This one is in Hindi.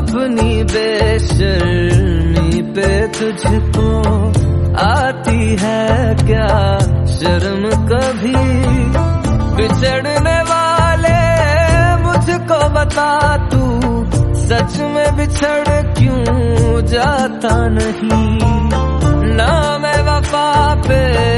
अपनी बेशर्मी पे तुझको आती है क्या शर्म कभी? बिछड़ने वाले मुझको बता तू, सच में बिछड़ क्यों जाता नहीं? ना मैं वफा पे